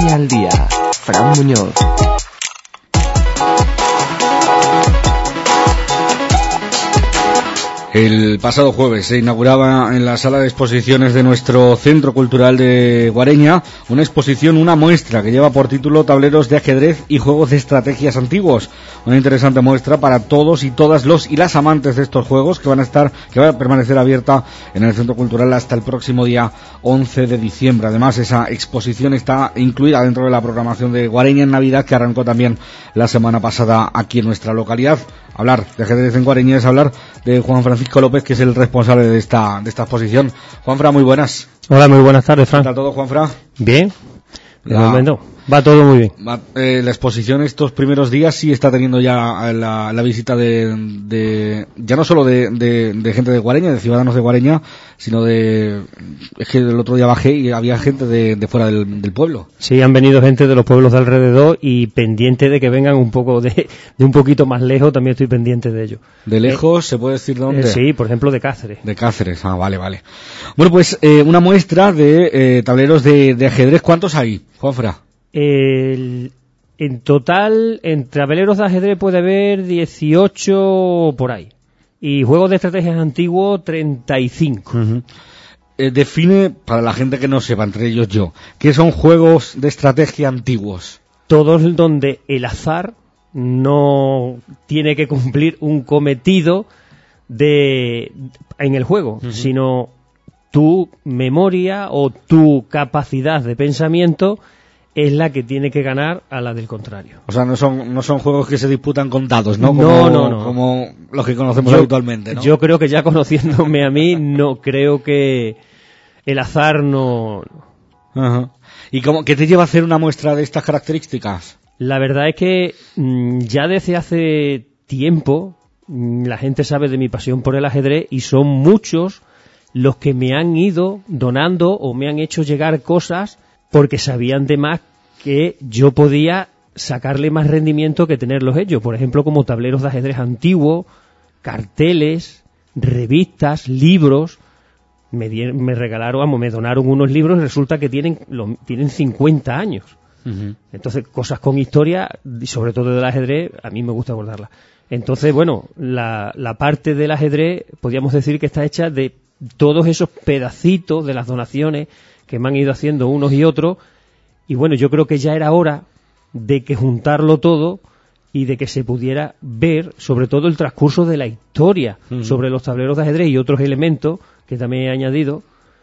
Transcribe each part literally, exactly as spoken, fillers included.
Guareña al día. Fran Muñoz. El pasado jueves se inauguraba en la sala de exposiciones de nuestro Centro Cultural de Guareña una exposición, una muestra que lleva por título Tableros de ajedrez y juegos de estrategias antiguos. Una interesante muestra para todos y todas los y las amantes de estos juegos que van a estar, que va a permanecer abierta en el Centro Cultural hasta el próximo día once de diciembre. Además, esa exposición está incluida dentro de la programación de Guareña en Navidad, que arrancó también la semana pasada aquí en nuestra localidad. Hablar de ajedrez en Guareña es hablar de Juan Francisco López, que es el responsable de esta de esta exposición. Juanfra, muy buenas. Hola, muy buenas tardes, Fran. ¿Qué tal todo, Juanfra? Bien. De La, momento va todo muy bien. Va, eh, la exposición estos primeros días sí está teniendo ya la, la visita de, de ya no solo de, de, de gente de Guareña, de ciudadanos de Guareña, sino de... Es que el otro día bajé y había gente de, de fuera del, del pueblo. Sí, han venido gente de los pueblos de alrededor y pendiente de que vengan un poco de, de un poquito más lejos, también estoy pendiente de ello. ¿De lejos eh, se puede decir dónde? Eh, sí, por ejemplo de Cáceres. De Cáceres, ah, vale, vale. Bueno, pues eh, una muestra de eh, tableros de, de ajedrez. ¿Cuántos hay, Juanfra? El, en total, en tableros de ajedrez puede haber dieciocho por ahí. Y juegos de estrategias antiguos, treinta y cinco. Uh-huh. Eh, define, para la gente que no sepa, entre ellos yo, ¿qué son juegos de estrategia antiguos? Todos donde el azar no tiene que cumplir un cometido de en el juego, uh-huh. sino tu memoria o tu capacidad de pensamiento es la que tiene que ganar a la del contrario. O sea, no son no son juegos que se disputan con dados, ¿no? Como, no, no, no. Como los que conocemos yo, habitualmente, ¿no? Yo creo que ya conociéndome a mí, no creo que el azar no... Ajá. ¿Y cómo, qué te lleva a hacer una muestra de estas características? La verdad es que mmm, ya desde hace tiempo mmm, la gente sabe de mi pasión por el ajedrez y son muchos los que me han ido donando o me han hecho llegar cosas porque sabían de más que yo podía sacarle más rendimiento que tenerlos ellos. Por ejemplo, como tableros de ajedrez antiguos, carteles, revistas, libros. Me, di- me regalaron, vamos, me donaron unos libros y resulta que tienen, lo, tienen cincuenta años. Uh-huh. Entonces, cosas con historia, y sobre todo del ajedrez, a mí me gusta abordarlas. Entonces, bueno, la, la parte del ajedrez, podríamos decir que está hecha de todos esos pedacitos de las donaciones que me han ido haciendo unos y otros, y bueno, yo creo que ya era hora de que juntarlo todo y de que se pudiera ver, sobre todo el transcurso de la historia uh-huh. sobre los tableros de ajedrez y otros elementos que también he añadido,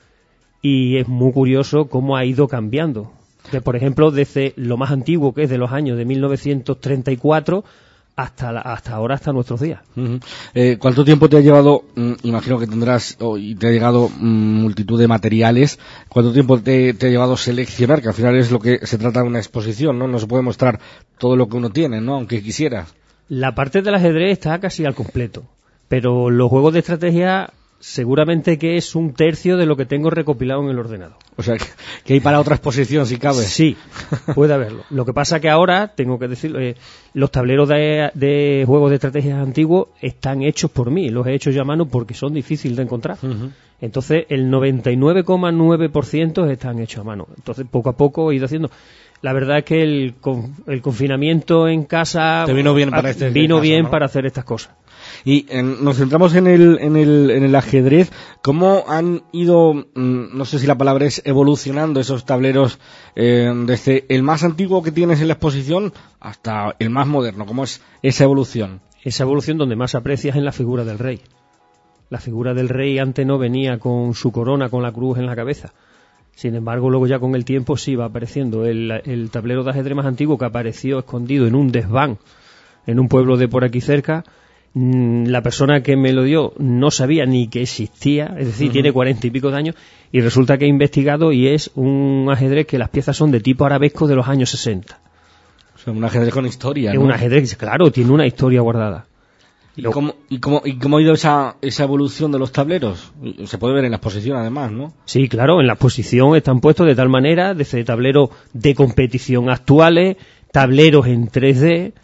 y es muy curioso cómo ha ido cambiando. Que, por ejemplo, desde lo más antiguo, que es de los años de mil novecientos treinta y cuatro, hasta la, hasta ahora, hasta nuestros días. Uh-huh. Eh, ¿Cuánto tiempo te ha llevado, mm, imagino que tendrás, oh, y te ha llegado mm, multitud de materiales, cuánto tiempo te, te ha llevado seleccionar, que al final es lo que se trata de una exposición, ¿no? No se puede mostrar todo lo que uno tiene, ¿no? Aunque quisiera. La parte del ajedrez está casi al completo, pero los juegos de estrategia seguramente que es un tercio de lo que tengo recopilado en el ordenador. O sea, que, que hay para otra exposición, si cabe. Sí, puede haberlo. Lo que pasa que ahora, tengo que decirlo, eh, los tableros de, de juegos de estrategias antiguos están hechos por mí, los he hecho yo a mano porque son difíciles de encontrar. Uh-huh. Entonces, el noventa y nueve coma nueve por ciento están hechos a mano. Entonces, poco a poco he ido haciendo... La verdad es que el, el confinamiento en casa... Te vino bien para, este vino caso, bien ¿no? para hacer estas cosas. Y en, nos centramos en el, en el en el ajedrez. ¿Cómo han ido, mmm, no sé si la palabra es evolucionando esos tableros eh, desde el más antiguo que tienes en la exposición hasta el más moderno? ¿Cómo es esa evolución? Esa evolución donde más aprecias en la figura del rey. La figura del rey antes no venía con su corona, con la cruz en la cabeza. Sin embargo, luego ya con el tiempo sí va apareciendo. El, el tablero de ajedrez más antiguo que apareció escondido en un desván en un pueblo de por aquí cerca, la persona que me lo dio no sabía ni que existía, es decir, uh-huh. tiene cuarenta y pico de años, y resulta que he investigado y es un ajedrez que las piezas son de tipo arabesco de los años sesenta. O sea, un ajedrez con historia, es ¿no? Un ajedrez, claro, tiene una historia guardada. ¿Y cómo, y, cómo, ¿Y cómo ha ido esa, esa evolución de los tableros? Se puede ver en la exposición, además, ¿no? Sí, claro, en la exposición están puestos de tal manera, desde tableros de competición actuales, tableros en tres D,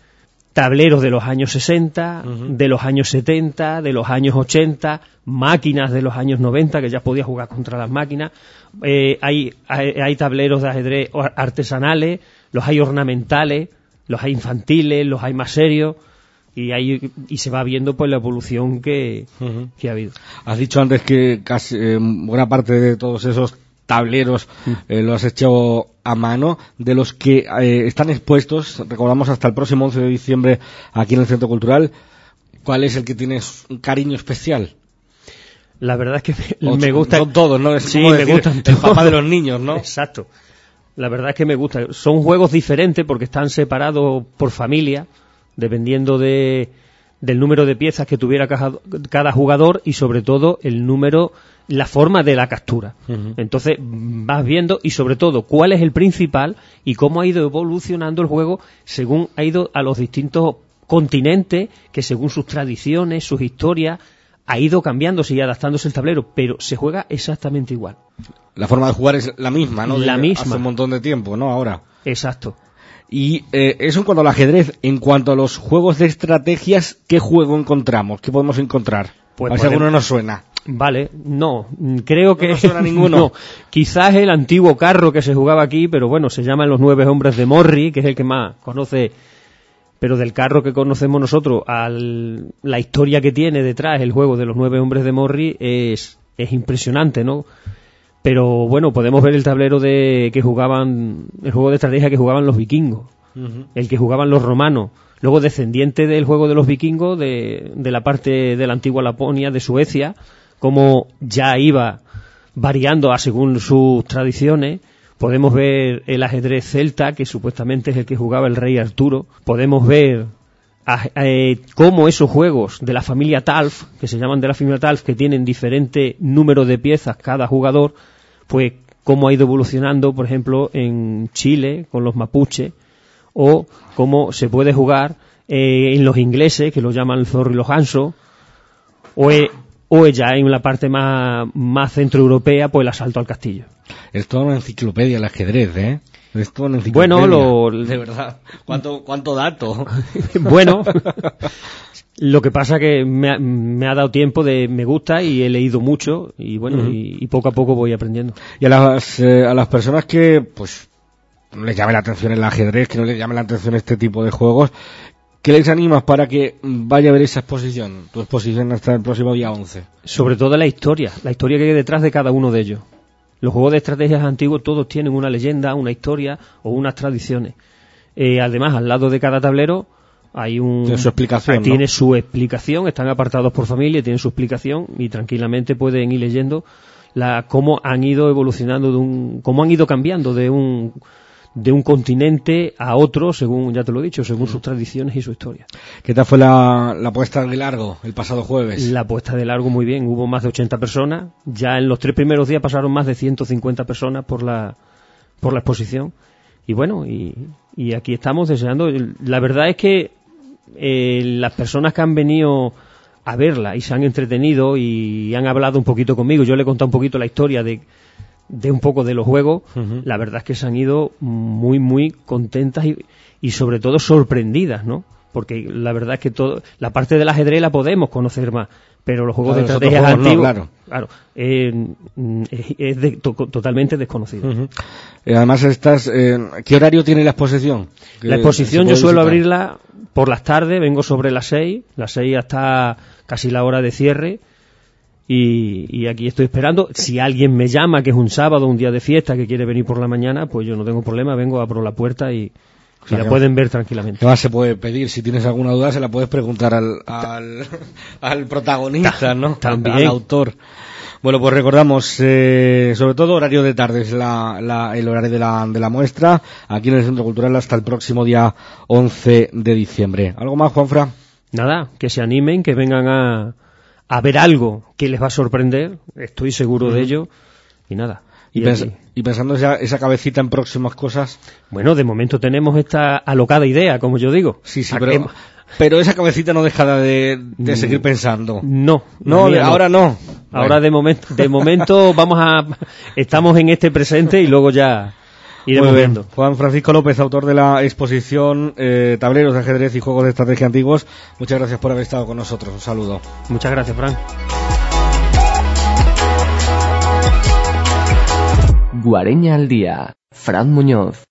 tableros de los años sesenta, Uh-huh. de los años setenta, de los años ochenta, máquinas de los años noventa, que ya podía jugar contra las máquinas. Eh, hay, hay, hay tableros de ajedrez artesanales, los hay ornamentales, los hay infantiles, los hay más serios, y hay, y se va viendo pues la evolución que, Uh-huh. que ha habido. Has dicho antes que casi eh, buena parte de todos esos tableros eh, lo has hecho a mano, de los que eh, están expuestos, recordamos hasta el próximo once de diciembre aquí en el Centro Cultural. ¿Cuál es el que tienes un cariño especial? La verdad es que me, O, me gusta... Son todos, ¿no? Es Sí, como me decir, gustan el todos. papá de los niños, ¿no? Exacto. La verdad es que me gusta. Son juegos diferentes porque están separados por familia, dependiendo de, del número de piezas que tuviera cada, cada jugador y sobre todo el número, la forma de la captura. Uh-huh. Entonces vas viendo y sobre todo cuál es el principal y cómo ha ido evolucionando el juego según ha ido a los distintos continentes, que según sus tradiciones, sus historias, ha ido cambiándose y adaptándose el tablero, pero se juega exactamente igual. La forma de jugar es la misma, ¿no? La De misma. Hace un montón de tiempo, ¿no? Ahora. Exacto. Y eh, eso en cuanto al ajedrez. En cuanto a los juegos de estrategias, ¿qué juego encontramos? ¿Qué podemos encontrar? Pues a ver si podemos- alguno nos suena. Vale, no, mm, creo que... No nos suena ninguno. No, quizás el antiguo carro que se jugaba aquí, pero bueno, se llaman Los Nueve Hombres de Morri, que es el que más conoce, pero del carro que conocemos nosotros, al, la historia que tiene detrás el juego de Los Nueve Hombres de Morri es, es impresionante, ¿no? Pero bueno, podemos ver el tablero de que jugaban, el juego de estrategia que jugaban los vikingos, Uh-huh. el que jugaban los romanos, luego descendiente del juego de los vikingos, de, de la parte de la antigua Laponia, de Suecia, como ya iba variando a según sus tradiciones. Podemos ver el ajedrez celta, que supuestamente es el que jugaba el rey Arturo. Podemos ver a, eh, cómo esos juegos de la familia Talf, que se llaman de la familia Talf, que tienen diferente número de piezas cada jugador, pues cómo ha ido evolucionando, por ejemplo, en Chile con los mapuches, o cómo se puede jugar eh, en los ingleses, que lo llaman el zorro y los gansos, o, eh, o ya en la parte más, más centroeuropea, pues el asalto al castillo. Es toda una enciclopedia el ajedrez, ¿eh? Es toda una Bueno, enciclopedia. lo- De verdad. ¿Cuánto, cuánto dato? Bueno, lo que pasa que me ha, me ha dado tiempo de me gusta y he leído mucho y bueno, Ujú. y, y poco a poco voy aprendiendo. Y a las, eh, a las personas que, pues, no les llame la atención el ajedrez, que no les llame la atención este tipo de juegos, ¿qué les animas para que vaya a ver esa exposición? Tu exposición hasta el próximo día once. Sobre todo la historia, la historia que hay detrás de cada uno de ellos. Los juegos de estrategias antiguos todos tienen una leyenda, una historia o unas tradiciones. Eh, además, al lado de cada tablero hay un... Tiene su explicación, ¿no? Tiene su explicación, están apartados por familia, tienen su explicación y tranquilamente pueden ir leyendo la, cómo han ido evolucionando, de un, cómo han ido cambiando de un, de un continente a otro, según, ya te lo he dicho, según sus tradiciones y su historia. ¿Qué tal fue la, la puesta de largo el pasado jueves? La puesta de largo muy bien, hubo más de ochenta personas, ya en los tres primeros días pasaron más de ciento cincuenta personas por la, por la exposición, y bueno, y, y aquí estamos deseando, la verdad es que eh, las personas que han venido a verla y se han entretenido y han hablado un poquito conmigo, yo le he contado un poquito la historia de, de un poco de los juegos, Ujú. la verdad es que se han ido muy, muy contentas y, y sobre todo sorprendidas, ¿no? Porque la verdad es que todo, la parte del ajedrez la podemos conocer más, pero los juegos Claro, de los otros estrategias juegos no, antiguos, claro. claro, eh, mm, es, es de- to- totalmente desconocido. Ujú. Eh, además, estás, eh, ¿qué horario tiene la exposición? La Que exposición se yo puede suelo visitar. abrirla por las tardes, vengo sobre las seis, las seis hasta casi la hora de cierre, y, y aquí estoy esperando. Si alguien me llama, que es un sábado, un día de fiesta, que quiere venir por la mañana, pues yo no tengo problema, vengo, abro la puerta y, y sea, la que- pueden ver tranquilamente. ¿Qué más se puede pedir? Si tienes alguna duda, se la puedes preguntar al, al, al protagonista, ¿no? también. Al autor. Bueno, pues recordamos, eh, sobre todo horario de tarde es la, la, el horario de la, de la muestra, aquí en el Centro Cultural hasta el próximo día once de diciembre. ¿Algo más, Juanfra? Nada, que se animen, que vengan a, a ver algo que les va a sorprender, estoy seguro de ello, y nada. Y, Y pens- aquí- y pensando esa, esa cabecita en próximas cosas, Bueno, de momento tenemos esta alocada idea, como yo digo. sí, sí, ¿A pero, qué- pero esa cabecita no deja de, de Mm. seguir pensando. No, No, la mía ahora no. Ahora Bueno. de momento, de momento vamos a, estamos en este presente y luego ya. iremos viendo. Juan Francisco López, autor de la exposición eh, Tableros de ajedrez y juegos de estrategia antiguos, muchas gracias por haber estado con nosotros. Un saludo. Muchas gracias, Fran. Guareña al día. Fran Muñoz.